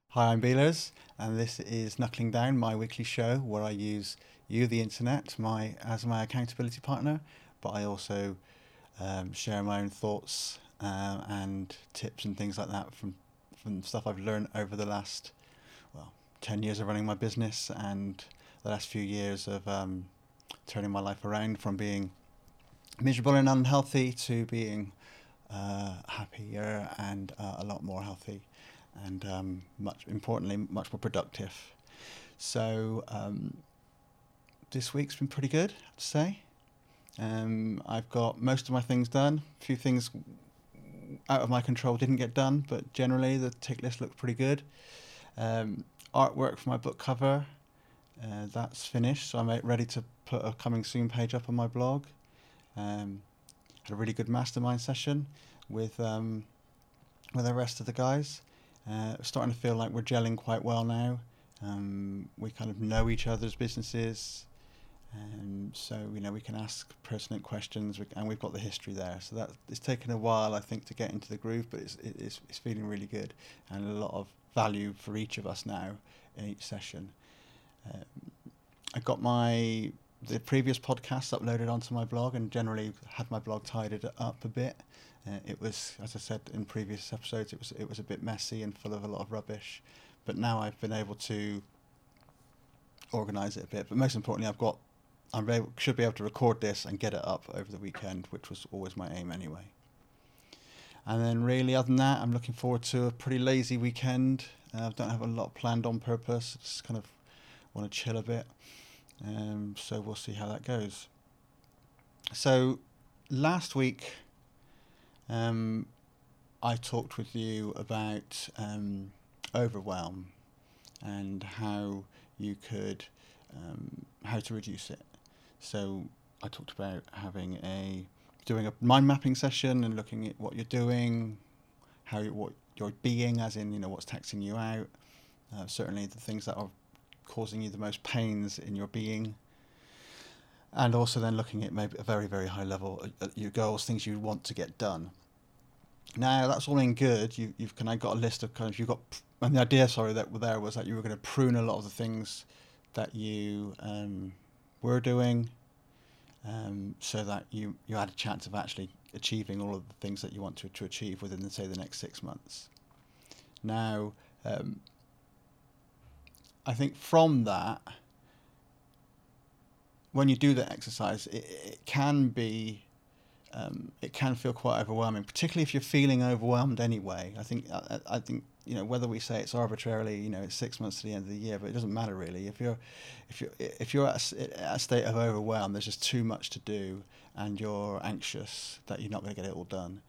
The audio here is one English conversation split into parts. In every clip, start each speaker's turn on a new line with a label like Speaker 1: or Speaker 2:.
Speaker 1: Hi, I'm Beelers, and this is Knuckling Down, my weekly show where I use you, the internet, as my accountability partner, but I also share my own thoughts and tips and things like that from stuff I've learned over the last, well, 10 years of running my business and the last few years of turning my life around from being miserable and unhealthy to being happier and a lot more healthy and much importantly, much more productive. So this week's been pretty good, I have to say. I've got most of my things done. A few things out of my control didn't get done, but generally the tick list looked pretty good. Artwork for my book cover, that's finished, so I'm ready to put a coming soon page up on my blog. Had a really good mastermind session with the rest of the guys. Starting to feel like we're gelling quite well now. We kind of know each other's businesses, and so we can ask pertinent questions, and we've got the history there. So that it's taken a while, I think, to get into the groove, but it's feeling really good, and a lot of value for each of us now in each session. I got the previous podcasts uploaded onto my blog, and generally had my blog tidied up a bit. It was, as I said in previous episodes, it was a bit messy and full of a lot of rubbish, but now I've been able to organise it a bit. But most importantly, should be able to record this and get it up over the weekend, which was always my aim anyway. And then really, other than that, I'm looking forward to a pretty lazy weekend. I don't have a lot planned on purpose. I just kind of want to chill a bit. So we'll see how that goes. So last week, I talked with you about overwhelm and how you could how to reduce it. So I talked about doing a mind mapping session and looking at what you're doing, what you're being, as in what's taxing you out. Certainly the things that are causing you the most pains in your being. And also then looking at maybe a very, very high level at your goals, things you want to get done. Now that's all in good. You've kind of got a list of and the idea, that was that you were going to prune a lot of the things that you were doing, so that you had a chance of actually achieving all of the things that you want to achieve within, say, the next 6 months. Now, I think from that, when you do that exercise, it can feel quite overwhelming, particularly if you're feeling overwhelmed anyway. I think whether we say it's arbitrarily, it's 6 months to the end of the year, but it doesn't matter really. If you're at a state of overwhelm, there's just too much to do, and you're anxious that you're not going to get it all done.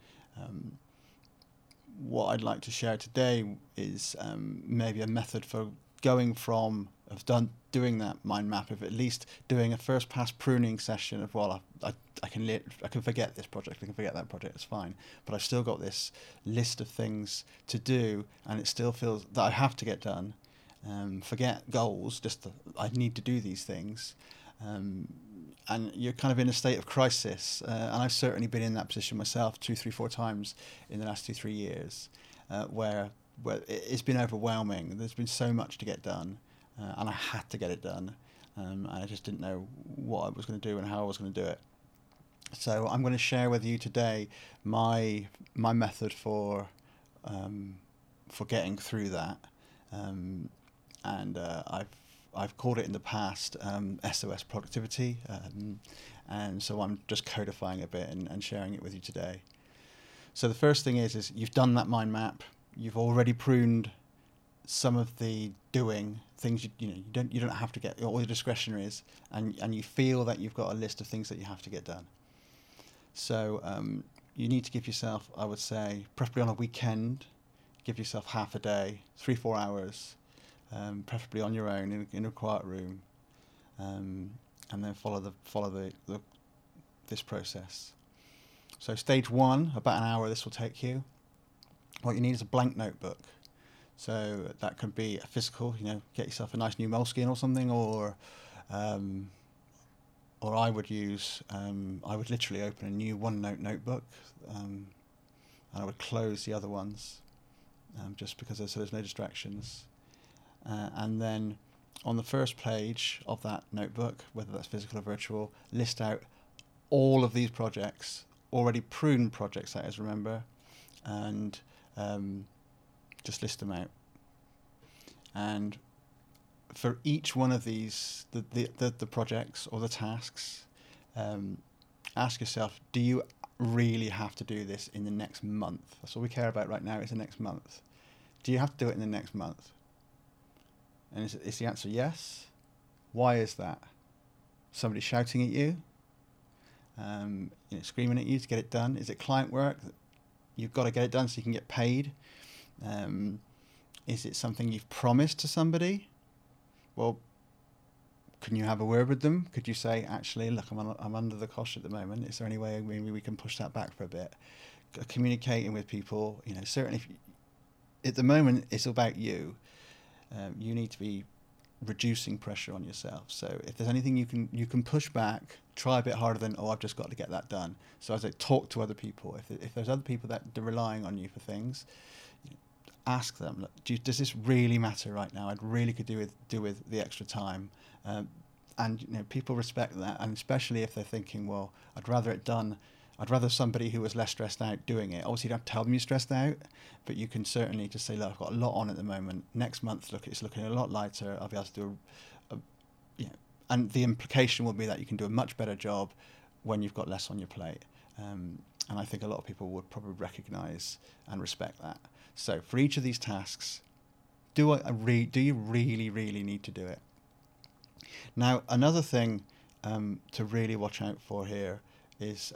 Speaker 1: What I'd like to share today is maybe a method for going from doing that mind map, of at least doing a first pass pruning session of, well, I can forget this project, I can forget that project, it's fine, but I've still got this list of things to do, and it still feels that I have to get done. Forget goals, I need to do these things. And you're kind of in a state of crisis, and I've certainly been in that position myself 2, 3, 4 times in the last 2, 3 years, where it's been overwhelming. There's been so much to get done, and I had to get it done, and I just didn't know what I was going to do and how I was going to do it. So I'm going to share with you today my method for getting through that, and I've called it in the past SOS productivity, and so I'm just codifying a bit and sharing it with you today. So the first thing is you've done that mind map. You've already pruned some of the doing things. You don't have to get all your discretionaries, and you feel that you've got a list of things that you have to get done. So you need to give yourself, I would say, preferably on a weekend, give yourself half a day, 3-4 hours, preferably on your own in a quiet room, and then follow this process. So stage 1, about an hour this will take you. What you need is a blank notebook. So that could be a physical, get yourself a nice new Moleskine or something, or I would literally open a new OneNote notebook, and I would close the other ones. just because there's no distractions. And then on the first page of that notebook, whether that's physical or virtual, list out all of these projects, already pruned projects, that is, remember, and just list them out. And for each one of these, the projects or the tasks, ask yourself, do you really have to do this in the next month? That's all we care about right now, is the next month. Do you have to do it in the next month? And is the answer yes? Why is that? Somebody shouting at you, screaming at you to get it done? Is it client work? You've got to get it done so you can get paid. Is it something you've promised to somebody? Well, can you have a word with them? Could you say, actually, look, I'm under the cosh at the moment. Is there any way maybe we can push that back for a bit? Communicating with people, certainly at the moment it's about you. You need to be reducing pressure on yourself. So if there's anything you can push back, try a bit harder than, I've just got to get that done. So as I talk to other people, if there's other people that are relying on you for things, ask them, look, does this really matter right now? I'd really could do with the extra time. And people respect that, and especially if they're thinking, well, I'd rather somebody who was less stressed out doing it. Obviously, you don't have to tell them you're stressed out, but you can certainly just say, look, I've got a lot on at the moment. Next month, look, it's looking a lot lighter. I'll be able to do and the implication will be that you can do a much better job when you've got less on your plate. And I think a lot of people would probably recognise and respect that. So for each of these tasks, do you really, really need to do it? Now, another thing to really watch out for here is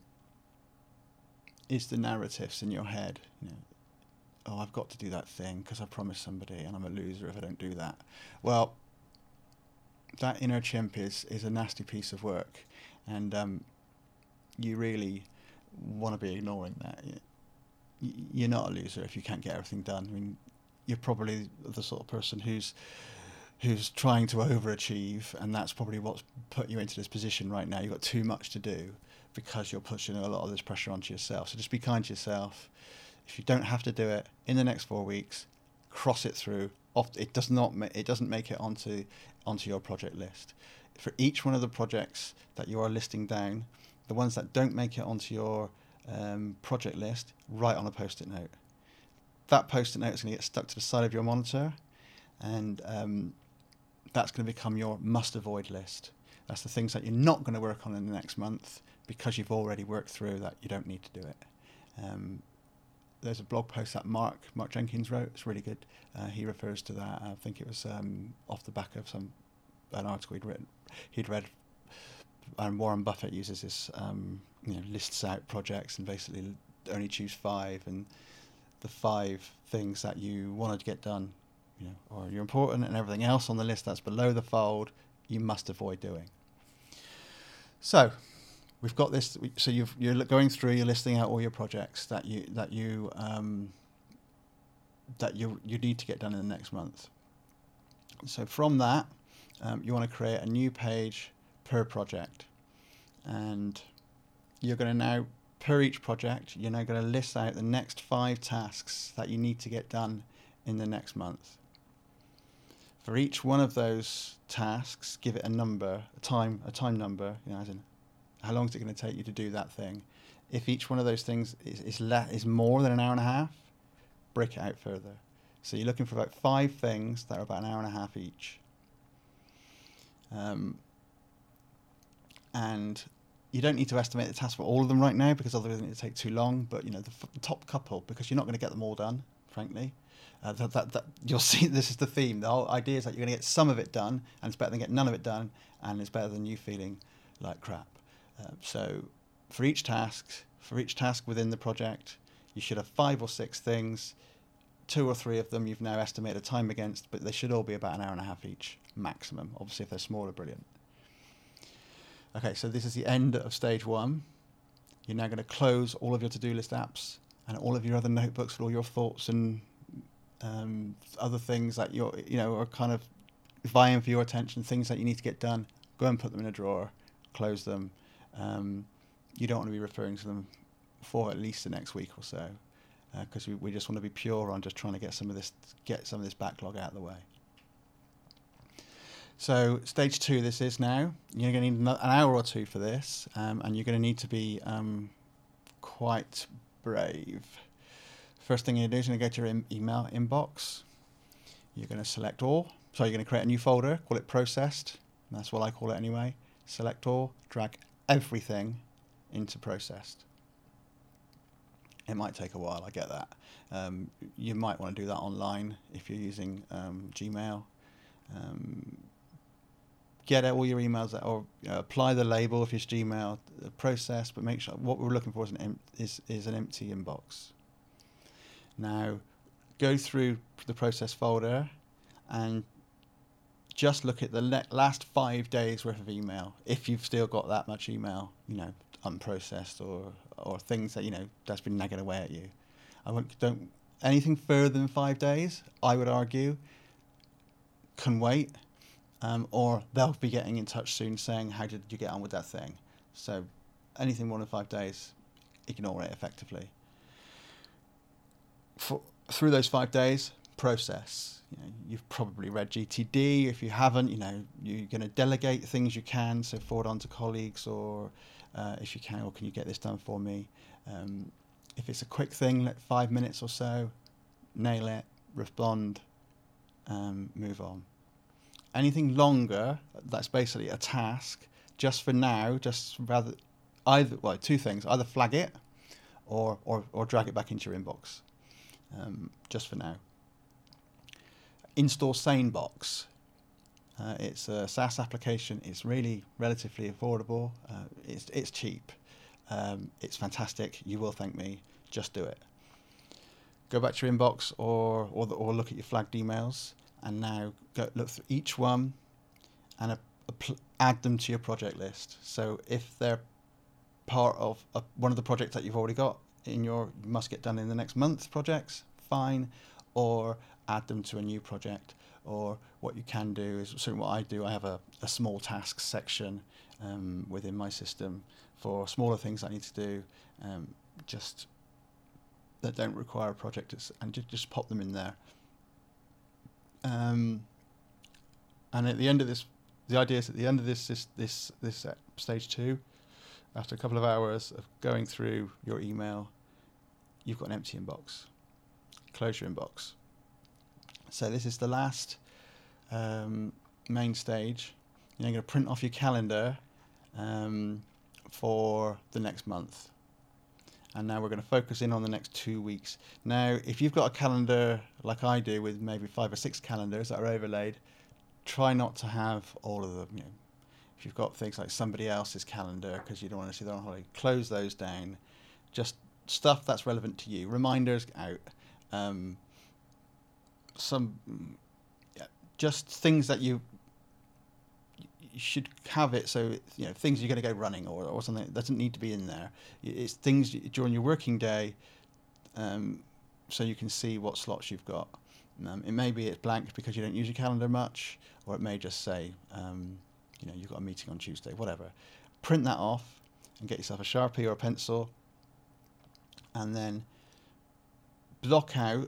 Speaker 1: the narratives in your head. I've got to do that thing because I promised somebody, and I'm a loser if I don't do that. Well, that inner chimp is a nasty piece of work, and you really want to be ignoring that. You're not a loser if you can't get everything done. I mean, you're probably the sort of person who's trying to overachieve, and that's probably what's put you into this position right now. You've got too much to do because you're pushing a lot of this pressure onto yourself. So just be kind to yourself. If you don't have to do it in the next 4 weeks, cross it through. It doesn't make it onto your project list. For each one of the projects that you are listing down, the ones that don't make it onto your project list, write on a post-it note. That post-it note is going to get stuck to the side of your monitor, and that's going to become your must-avoid list. That's the things that you're not going to work on in the next month because you've already worked through that you don't need to do it. There's a blog post that Mark Jenkins wrote. It's really good. He refers to that. I think it was off the back of an article he'd read. And Warren Buffett uses this, lists out projects and basically only choose 5, and the 5 things that you want to get done, or you're important, and everything else on the list that's below the fold, you must avoid doing. So we've got this. So you're going through, you're listing out all your projects that you need to get done in the next month. So from that, you want to create a new page per project, and you're going to now, per each project, you're now going to list out the next 5 tasks that you need to get done in the next month. For each one of those tasks, give it a number, a time number, as in how long is it going to take you to do that thing. If each one of those things is more than an hour and a half, break it out further. So you're looking for about 5 things that are about an hour and a half each. And you don't need to estimate the task for all of them right now, because otherwise it'll take too long. But the top couple, because you're not going to get them all done, frankly. That you'll see. This is the theme. The whole idea is that you're going to get some of it done, and it's better than getting none of it done, and it's better than you feeling like crap. So for each task within the project, you should have 5 or 6 things. 2 or 3 of them you've now estimated a time against, but they should all be about an hour and a half each maximum. Obviously, if they're smaller, brilliant. Okay, so this is the end of stage 1. You're now going to close all of your to-do list apps and all of your other notebooks with all your thoughts and other things that are kind of vying for your attention, things that you need to get done. Go and put them in a drawer, close them. You don't want to be referring to them for at least the next week or so. because we just want to be pure on just trying to get some of this backlog out of the way. So stage 2, this is now. You're going to need an hour or two for this, and you're going to need to be quite brave. First thing you're going to do is you're going to go to your email inbox. You're going to select all. So you're going to create a new folder, call it processed. That's what I call it anyway. Select all, drag everything into processed. It might take a while, I get that. You might want to do that online if you're using Gmail. Get out all your emails, or apply the label if it's Gmail, process, but make sure what we're looking for is an empty inbox. Now, go through the process folder and just look at the last 5 days worth of email. If you've still got that much email, unprocessed or things that that's been nagging away at you. Don't anything further than 5 days, I would argue, can wait. Or they'll be getting in touch soon saying, how did you get on with that thing? So anything more than 5 days, ignore it effectively. Through those 5 days, process. You've probably read GTD. If you haven't, you're going to delegate things you can, so forward on to colleagues, or if you can, or can you get this done for me? If it's a quick thing, 5 minutes or so, nail it, respond, move on. Anything longer, that's basically a task. Just for now, two things: either flag it, or drag it back into your inbox. Just for now. Install SaneBox. It's a SaaS application. It's really relatively affordable. It's cheap. It's fantastic. You will thank me. Just do it. Go back to your inbox or look at your flagged emails. And now look through each one and add them to your project list. So if they're part of one of the projects that you've already got in your must get done in the next month projects, fine. Or add them to a new project. Or what you can do is, certainly what I do, I have a small tasks section within my system for smaller things I need to do, just that don't require a project, and just pop them in there. And at the end of this, the idea is at the end of this stage 2, after a couple of hours of going through your email, you've got an empty inbox. Close your inbox. So this is the last main stage. You're going to print off your calendar for the next month. And now we're going to focus in on the next 2 weeks. Now, if you've got a calendar like I do with maybe 5 or 6 calendars that are overlaid, try not to have all of them. If you've got things like somebody else's calendar because you don't want to see them on holiday, close those down. Just stuff that's relevant to you. Reminders out. Just things that you should have it, so things you're going to go running or something that doesn't need to be in there. It's things during your working day, so you can see what slots you've got. It may be it's blank because you don't use your calendar much, or it may just say you've got a meeting on Tuesday, whatever. Print that off and get yourself a Sharpie or a pencil, and then block out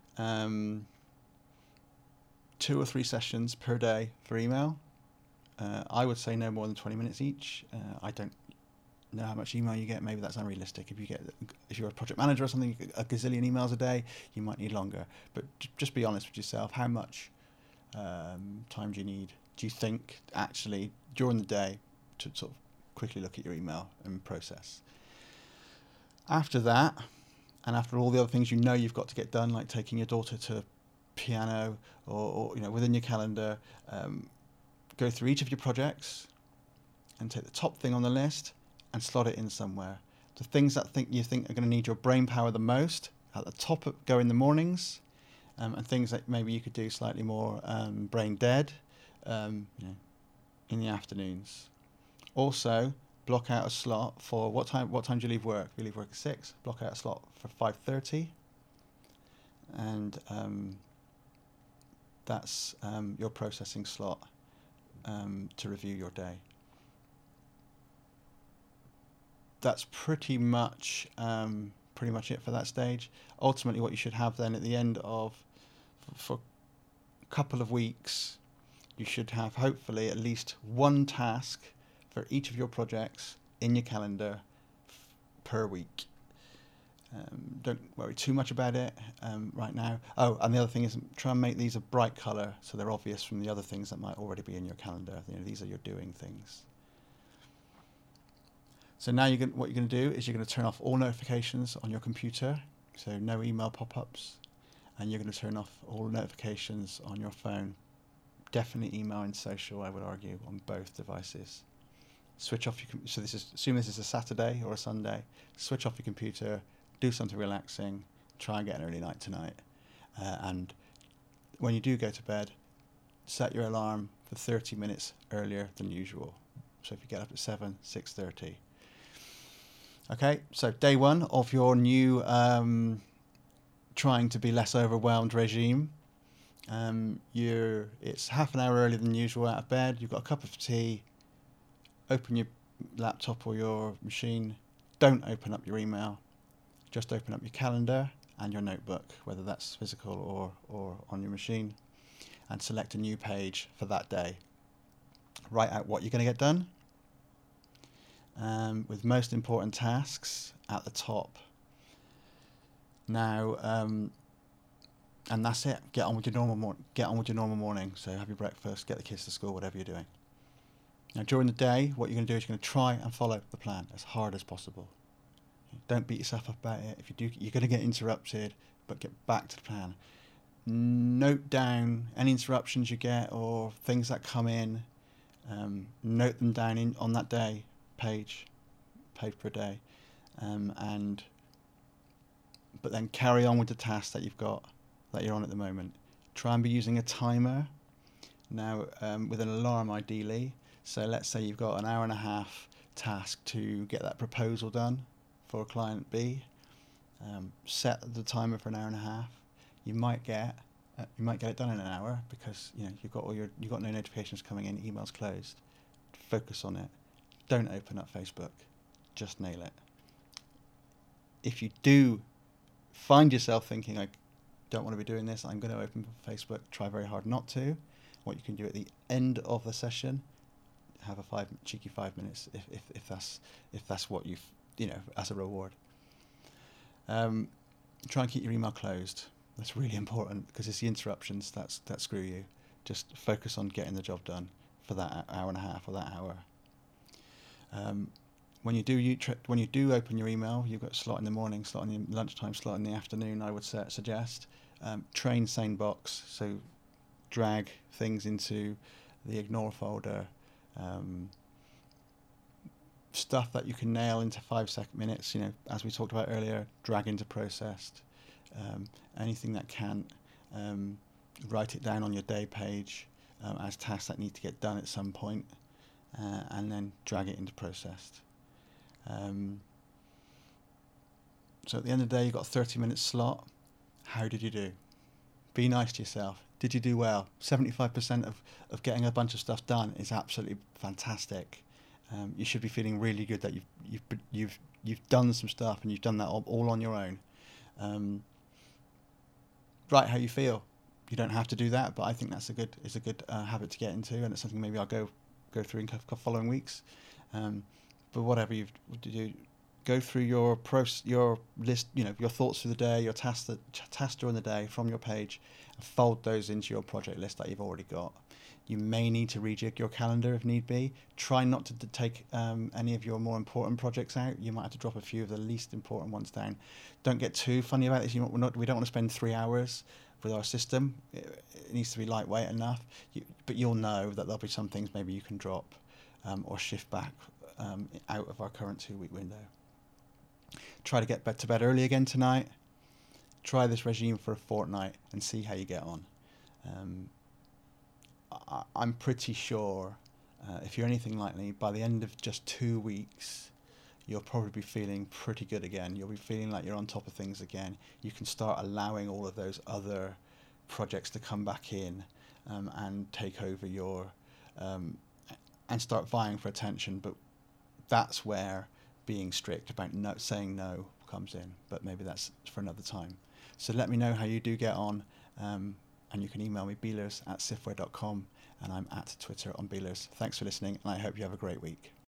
Speaker 1: 2 or 3 sessions per day for email. I would say no more than 20 minutes each. I don't know how much email you get. Maybe that's unrealistic. If you're a project manager or something, a gazillion emails a day, you might need longer. But just be honest with yourself. How much time do you need? Do you think actually during the day to sort of quickly look at your email and process? After that, and after all the other things you've got to get done, like taking your daughter to piano or within your calendar, go through each of your projects and take the top thing on the list and slot it in somewhere. The things that you think are going to need your brain power the most, at the top go in the mornings, and things that maybe you could do slightly more brain dead in the afternoons. Also, block out a slot for what time do you leave work? You leave work at 6. Block out a slot for 5:30, and that's your processing slot to review your day. That's pretty much pretty much it for that stage. Ultimately, what you should have then at the end of, for a couple of weeks, you should have hopefully at least one task for each of your projects in your calendar per week. Don't worry too much about it right now. Oh, and the other thing is try and make these a bright colour so they're obvious from the other things that might already be in your calendar. These are your doing things. So now what you're going to do is you're going to turn off all notifications on your computer, so no email pop-ups, and you're going to turn off all notifications on your phone. Definitely email and social, I would argue, on both devices. Switch off assume this is a Saturday or a Sunday. Switch off your computer, do something relaxing, try and get an early night tonight. And when you do go to bed, set your alarm for 30 minutes earlier than usual. So if you get up at 6:30. Okay, so day one of your new trying to be less overwhelmed regime. It's half an hour earlier than usual out of bed. You've got a cup of tea. Open your laptop or your machine. Don't open up your email. Just open up your calendar and your notebook, whether that's physical or on your machine, and select a new page for that day. Write out what you're going to get done, with most important tasks at the top. Now, and that's it. Get on with your normal morning. So have your breakfast, get the kids to school, whatever you're doing. Now, during the day, what you're going to do is you're going to try and follow the plan as hard as possible. Don't beat yourself up about it. If you do, you're going to get interrupted, but get back to the plan. Note down any interruptions you get or things that come in. Note them down on that day, page per day, but then carry on with the task that you're on at the moment. Try and be using a timer now, with an alarm ideally. So let's say you've got an hour and a half task to get that proposal done for client B. Set the timer for an hour and a half. You might get it done in an hour because you've got no notifications coming in, emails closed. Focus on it. Don't open up Facebook. Just nail it. If you do find yourself thinking, I don't want to be doing this, I'm going to open Facebook, try very hard not to. What you can do at the end of the session, have a cheeky 5 minutes if that's what you've as a reward. Try and keep your email closed. That's really important because it's the interruptions that screw you. Just focus on getting the job done for that hour and a half or that hour. When you do open your email, you've got a slot in the morning, slot in the lunchtime, slot in the afternoon. I would suggest train SaneBox, so drag things into the ignore folder. Stuff that you can nail into 5 minutes, as we talked about earlier, drag into processed. Anything that can't, write it down on your day page as tasks that need to get done at some point, and then drag it into processed. So at the end of the day, you've got a 30-minute slot. How did you do? Be nice to yourself. Did you do well? 75% of getting a bunch of stuff done is absolutely fantastic. You should be feeling really good that you've done some stuff and you've done that all on your own. Write how you feel. You don't have to do that, but I think that's a good habit to get into, and it's something maybe I'll go through in the following weeks. But whatever you do, go through your list, your thoughts for the day, your tasks during the day from your page, and fold those into your project list that you've already got. You may need to rejig your calendar if need be. Try not to take any of your more important projects out. You might have to drop a few of the least important ones down. Don't get too funny about this. We don't want to spend 3 hours with our system. It needs to be lightweight enough. But you'll know that there'll be some things maybe you can drop or shift back out of our current 2-week window. Try to get to bed early again tonight. Try this regime for a fortnight and see how you get on. I'm pretty sure if you're anything like me, by the end of just 2 weeks, you'll probably be feeling pretty good again. You'll be feeling like you're on top of things again. You can start allowing all of those other projects to come back in and take over your and start vying for attention. But that's where being strict about saying no comes in, but maybe that's for another time. So let me know how you do get on, and you can email me, beelers@sifware.com, and I'm at Twitter on Beelers. Thanks for listening, and I hope you have a great week.